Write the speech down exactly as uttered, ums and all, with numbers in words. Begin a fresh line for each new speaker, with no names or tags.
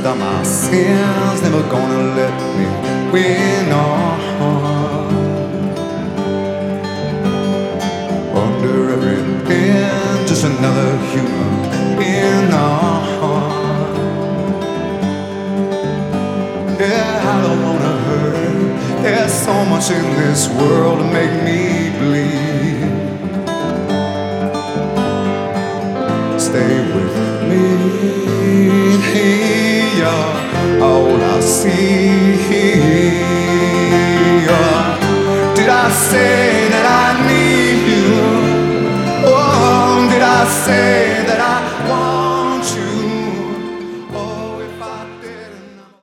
punished are my sins, never gonna let me win on. Under every pin, just another human being on. Yeah, I don't wanna hurt. There's so much in this world to make me bleed. Stay with me, yeah, all I see. Yeah. Did I say that I need you? Oh, did I say